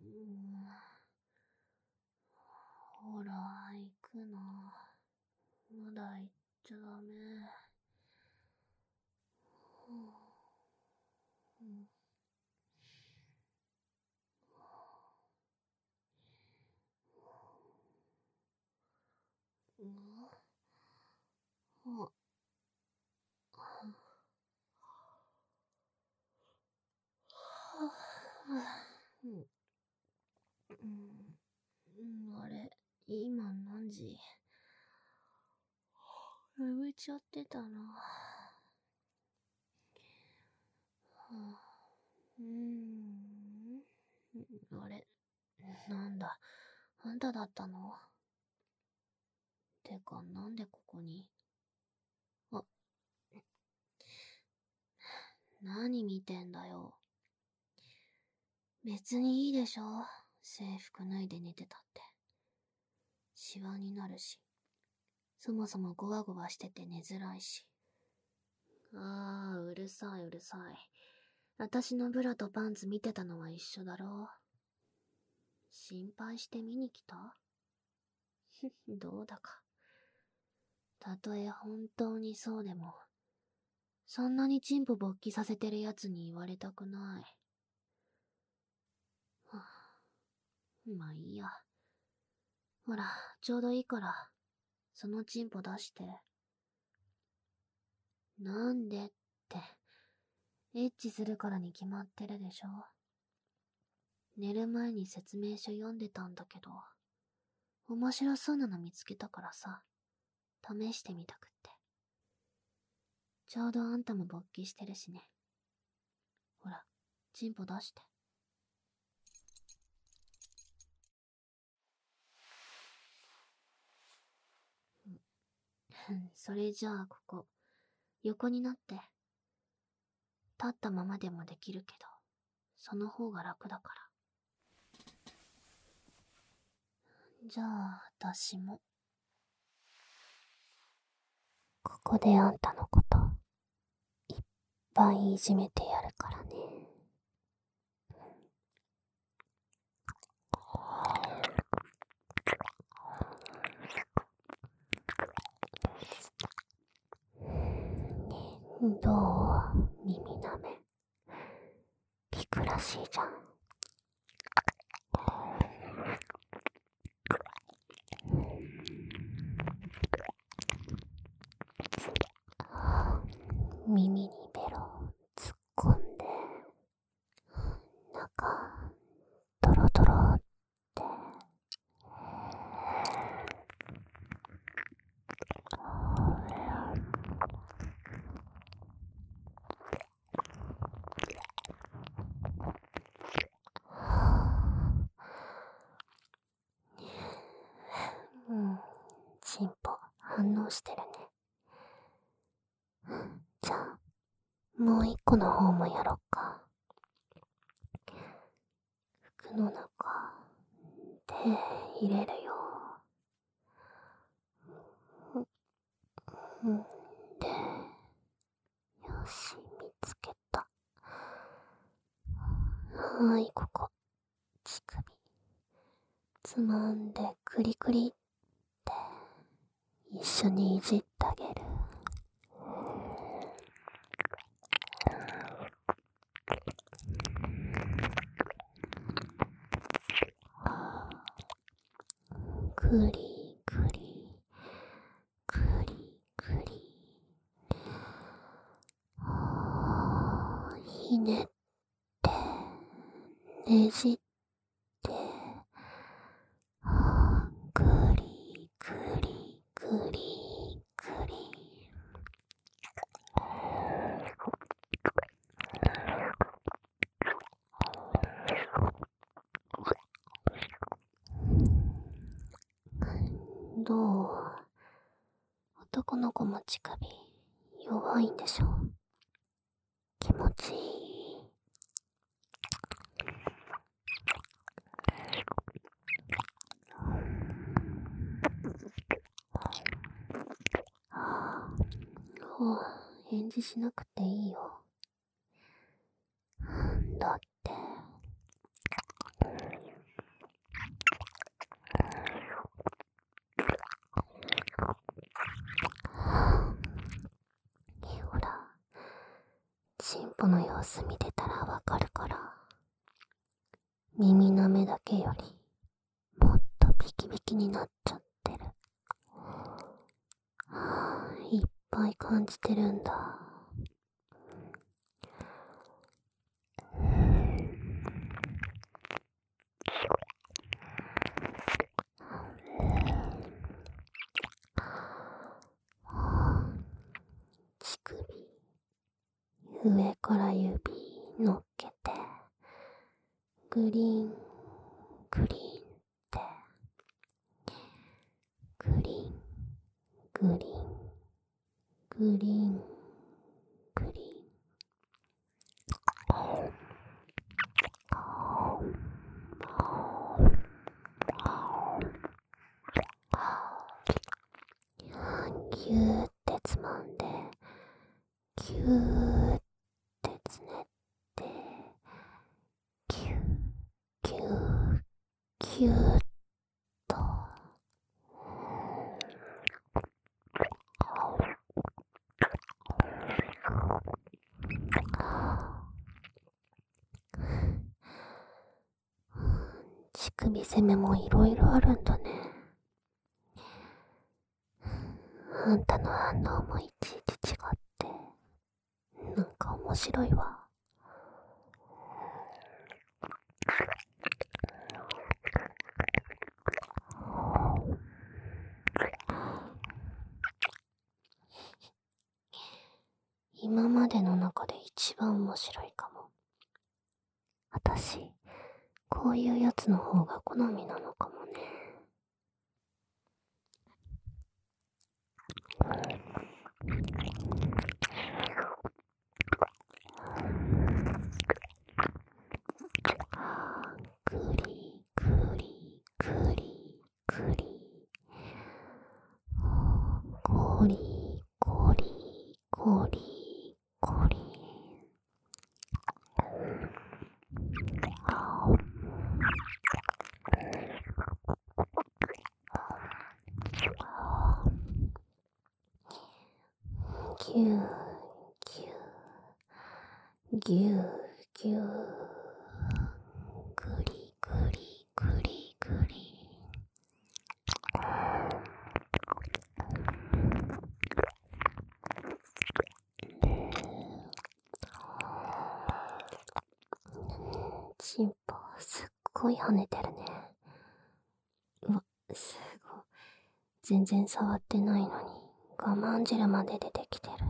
ほら、行くの。まだ行っちゃダメ。あれ、今何時？眠っちゃってたな。あれ、なんだ、あんただったの？てか、なんでここに？あ、何見てんだよ。別にいいでしょ、制服脱いで寝てたって。シワになるし、そもそもゴワゴワしてて寝づらいし。ああ、うるさいうるさい。私のブラとパンツ見てたのは一緒だろ。心配して見に来た？どうだか。たとえ本当にそうでも、そんなにチンポ勃起させてるやつに言われたくない。まあいいや。ほら、ちょうどいいから、そのチンポ出して。なんでって、エッチするからに決まってるでしょ。寝る前に説明書読んでたんだけど、面白そうなの見つけたからさ、試してみたくって。ちょうどあんたも勃起してるしね。ほら、チンポ出して。それじゃあここ、横になって。立ったままでもできるけど、その方が楽だから。じゃあ、私も。ここであんたのこと、いっぱいいじめてやるからね。どう？耳なめ。聞くらしいじゃん。耳にベロ突っ込んで、中、ドロドロって。チンポ反応してるね。じゃあ、もう一個の方もやろっか。服の中、手入れるよ。で、よし、見つけた。はい、ここ。乳首。つまんでクリクリって一緒にいじってあげる。クリクリクリクリ、ひねってねじって、クリクリクリクリ。どう？男の子も乳首弱いんでしょ？気持ちいい？返事しなくていいよ。だって子見てたらわかるから、耳の目だけよりもっとビキビキになっちゃってる。いっぱい感じてるんだ。乳首、上から指乗っけて、グリーン、グリーンって、グリーン、グリーン、グリーン、グリーン。ギューってつまんで、ギューってつねって、ギュー、ギュー、ギューっと。乳首攻めもいろいろあるんだね。あんたの反応もいちいち違って、なんか面白いわ。今までの中で一番面白いかも。私、こういうやつの方が好みなのかもね。グリグリグリグリ、ゴリゴリゴリゴリ。ギューギューギューギュー、グリグリグリグリ。チンポすっごい跳ねてるね。うわ、すごい。全然触ってないのに我慢汁まで出てきてる。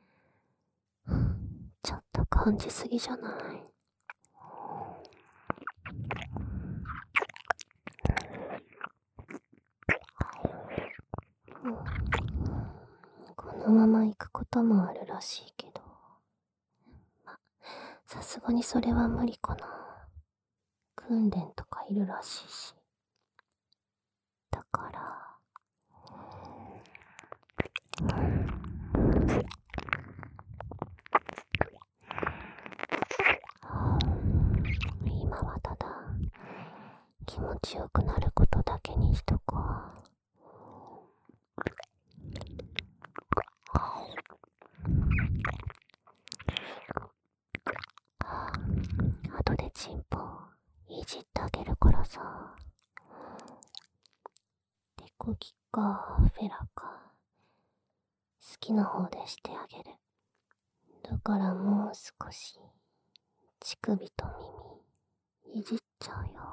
ちょっと感じすぎじゃない？このまま行くこともあるらしいけど、さすがにそれは無理かな。訓練とかいるらしいし。だから、今はただ気持ちよくなることだけにしとこう。後でチンポいじってあげるからさ。手こぎかフェラか好きな方でしてあげる。だからもう少し乳首と耳いじっちゃうよ。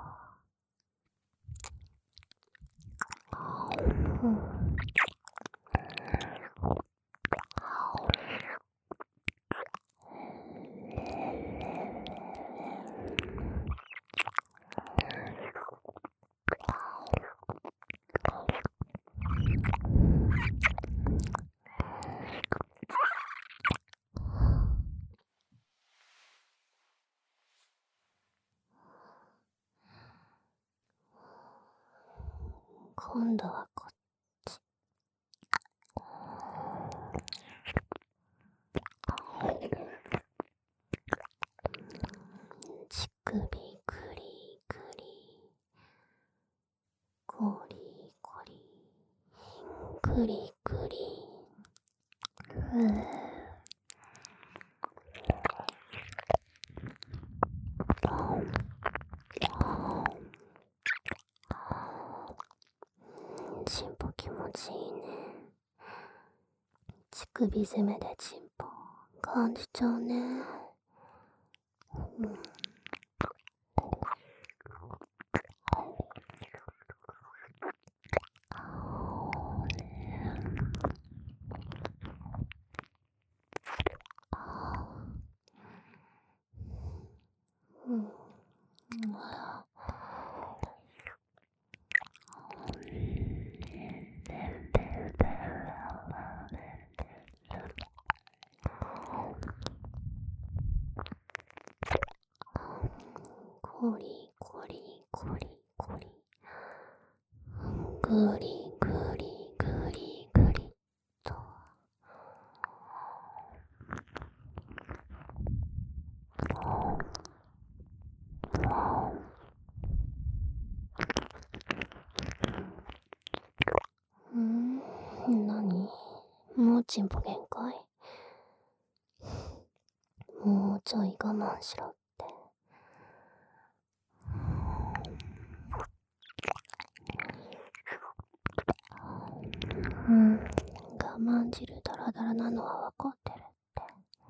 今度はこっち。乳首グリグリ、ゴリゴリ、グリグリ。 ちいいね。乳首攻めでチンポ感じちゃうね。コリコリコリコリ、グリグリグリグリと。何？もうチンポ限界？もうちょい我慢しろって。我慢汁ダラダラなのは分かってるって。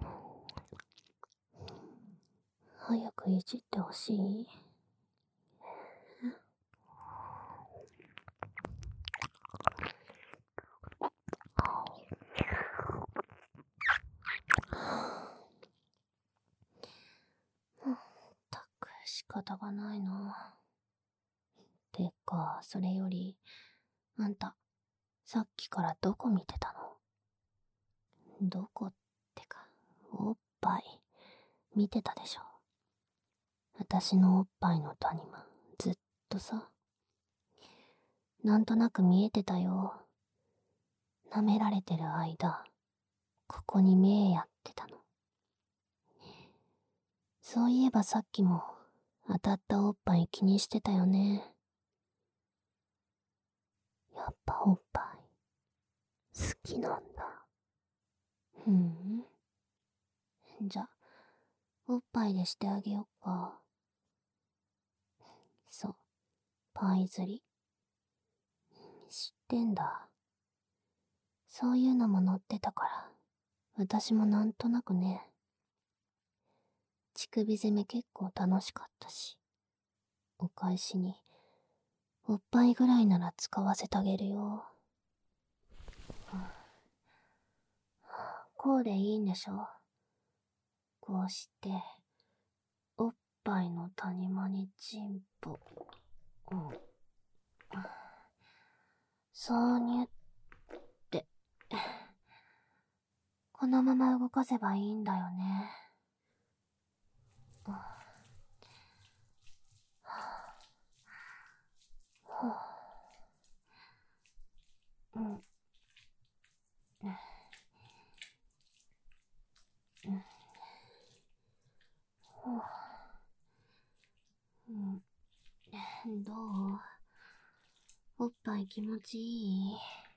早くいじってほしい？ったく仕方がないな。てか、それより、あんた、さっきからどこ見てたの？どこってか、おっぱい、見てたでしょ。私のおっぱいの谷間、ずっとさ。なんとなく見えてたよ。舐められてる間、ここに目やってたの。そういえばさっきも、当たったおっぱい気にしてたよね。やっぱおっぱい、好きなんだ。じゃ、おっぱいでしてあげよっか。そう、パイ釣り。知ってんだ。そういうのも載ってたから、私もなんとなくね。乳首攻め結構楽しかったし、お返しに、おっぱいぐらいなら使わせてあげるよ。こうでいいんでしょ？こうして、おっぱいの谷間にチンポ。そうにゅって。このまま動かせばいいんだよね。どう？おっぱい気持ちいい？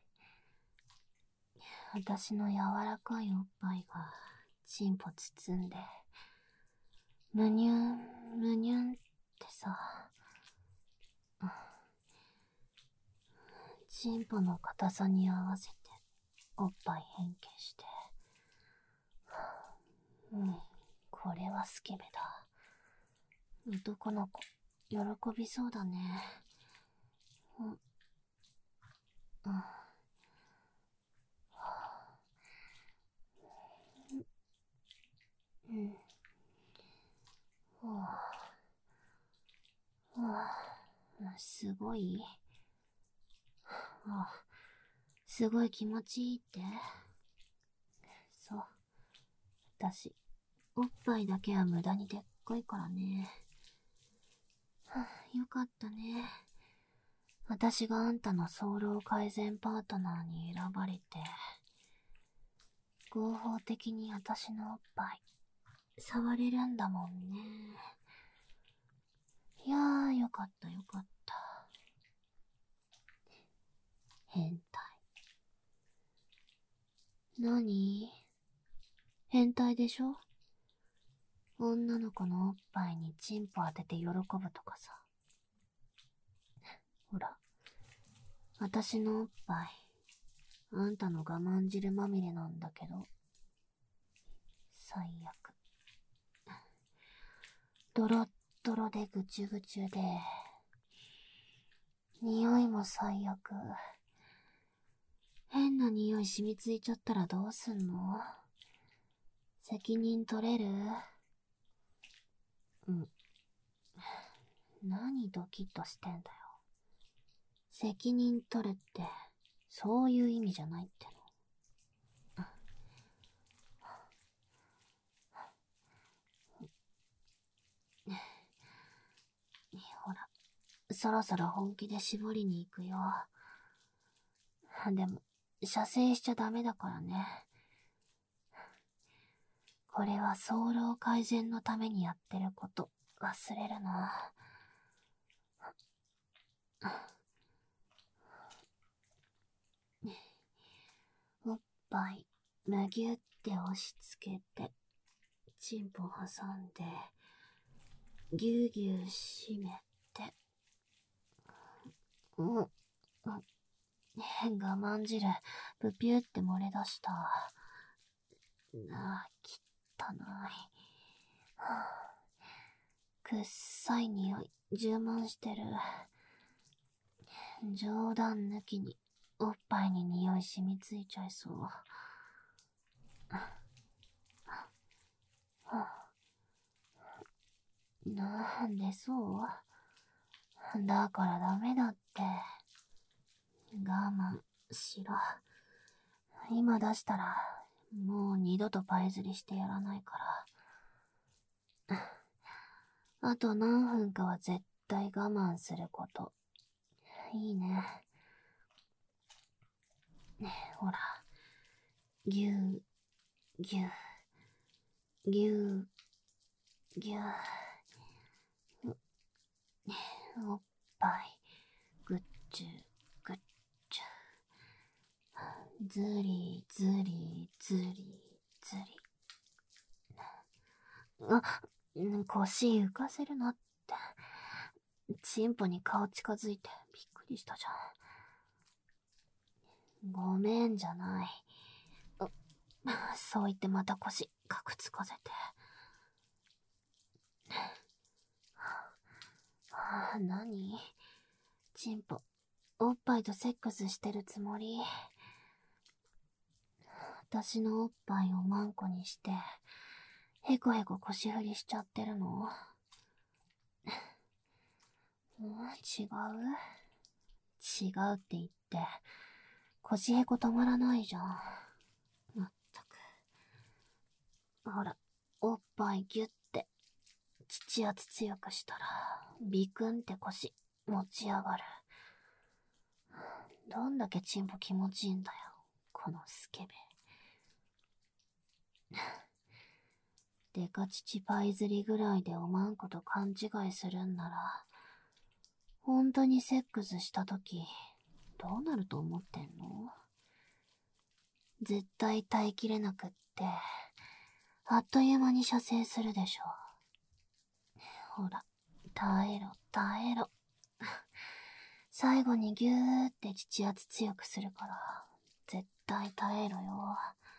私の柔らかいおっぱいがチンポ包んで、むにゅんむにゅんってさ、チンポの硬さに合わせておっぱい変形して、これはスケベだ。男の子喜びそうだね。すごい？すごい気持ちいいって？そう。私、おっぱいだけは無駄にでっかいからね。よかったね。私があんたの早漏改善パートナーに選ばれて、合法的に私のおっぱい、触れるんだもんね。いやー、よかったよかった。変態。何？変態でしょ？女の子のおっぱいにチンポ当てて喜ぶとかさ。ほら、私のおっぱい、 あんたの我慢汁まみれなんだけど。最悪。ドロッドロでぐちゅぐちゅで、匂いも最悪。変な匂い染みついちゃったらどうすんの？責任取れる？何ドキッとしてんだよ。責任取るって、そういう意味じゃないっての。ほら、そろそろ本気で絞りに行くよ。でも、射精しちゃダメだからね。これは早漏改善のためにやってること、忘れるな。おっぱい、むぎゅって押し付けて、チンポ挟んで、ぎゅうぎゅう締めて、我慢汁、ぷぴゅって漏れ出した。きったない。くっさい匂い、充満してる。冗談抜きに、おっぱいに匂い染みついちゃいそう。なんでそう？だからダメだって。我慢しろ。今出したら、もう二度とパイ釣りしてやらないから。あと何分かは絶対我慢すること。いいね。ほら。ぎゅう、ぎゅう、ぎゅう、ぎゅう。おっぱい、ぐっちゅ、ぐっちゅ。ずり、ずり、ずり、ずり。腰浮かせるなって。チンポに顔近づいてびっくりしたじゃん。ごめんじゃない。そう言ってまた腰かくつかせて。何？チンポ、おっぱいとセックスしてるつもり？私のおっぱいをマンコにして、へこへこ腰振りしちゃってるの？違うって言って、腰へこ止まらないじゃん。まったく。ほら、おっぱいギュって、乳圧強くしたら、ビクンって腰、持ち上がる。どんだけチンポ気持ちいいんだよ、このスケベ。デカ乳パイ釣りぐらいでおまんこと勘違いするんなら、本当にセックスしたとき、どうなると思ってんの？絶対耐えきれなくって、あっという間に射精するでしょ。ほら、耐えろ、耐えろ。最後にギューって乳圧強くするから、絶対耐えろよ。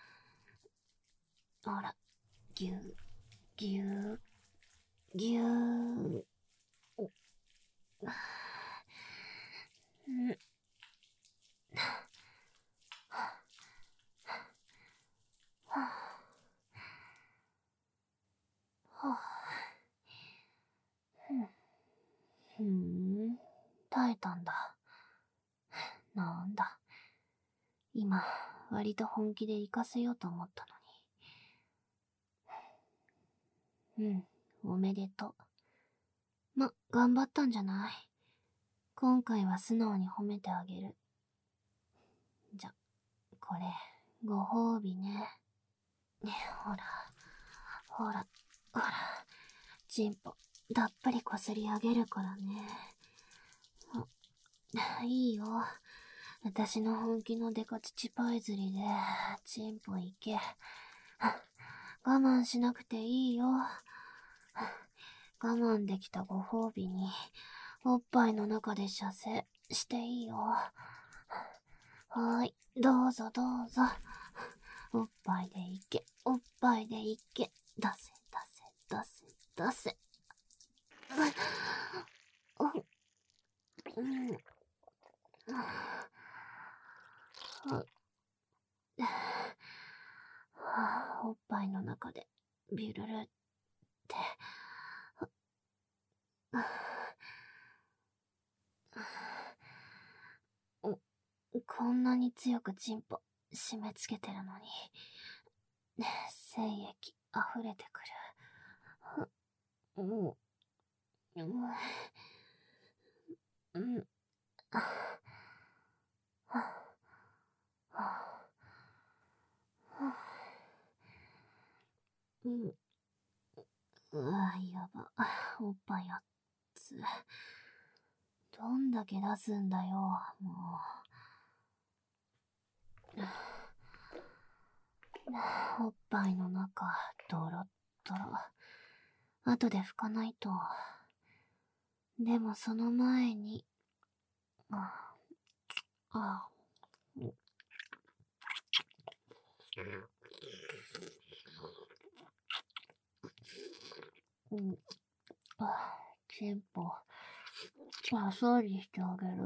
ほら、ギュー、ギュー、ぎゅー。耐えたんだ。なんだ。今、割と本気で行かせようと思ったのに。おめでとう。頑張ったんじゃない？今回は素直に褒めてあげる。じゃ、これ、ご褒美ね。ほら、ほら、ほら、チンポ、たっぷりこすり上げるからね。いいよ。私の本気のデカ乳パイ釣りで、チンポいけ。我慢しなくていいよ。我慢できたご褒美に、おっぱいの中で射精していいよ。 はーい、どうぞどうぞ。おっぱいでいけ、おっぱいでいけ。出せ、出せ、出せ、出せ。おっぱいの中でビュルルってこんなに強くチンポ締め付けてるのに精液溢れてくる。うわ、やば。おっぱいあっつ。どんだけ出すんだよ、もう。おっぱいの中、ドロッドロ。後で拭かないと。でもその前に、チンポ、あっさりしてあげる。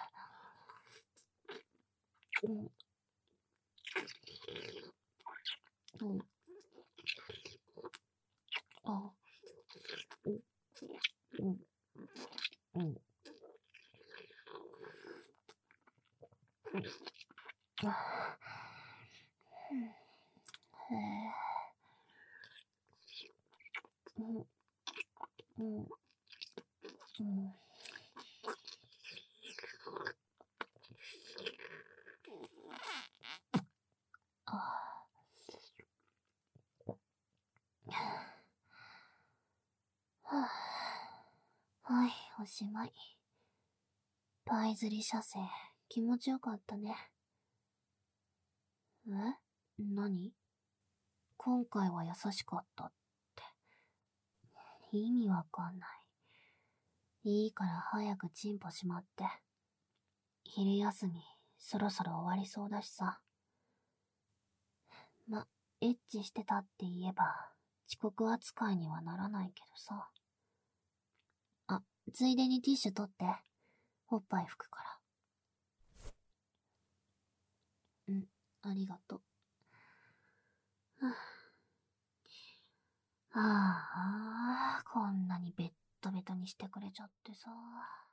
はい、おしまい。パイ釣り射精、気持ちよかったね。え？何？今回は優しかったって。意味わかんない。いいから早くチンポしまって。昼休み、そろそろ終わりそうだしさ。エッチしてたって言えば、遅刻扱いにはならないけどさ。あ、ついでにティッシュ取って。おっぱい拭くから。ありがとう。ああ、こんなにベッドベトにしてくれちゃってさ。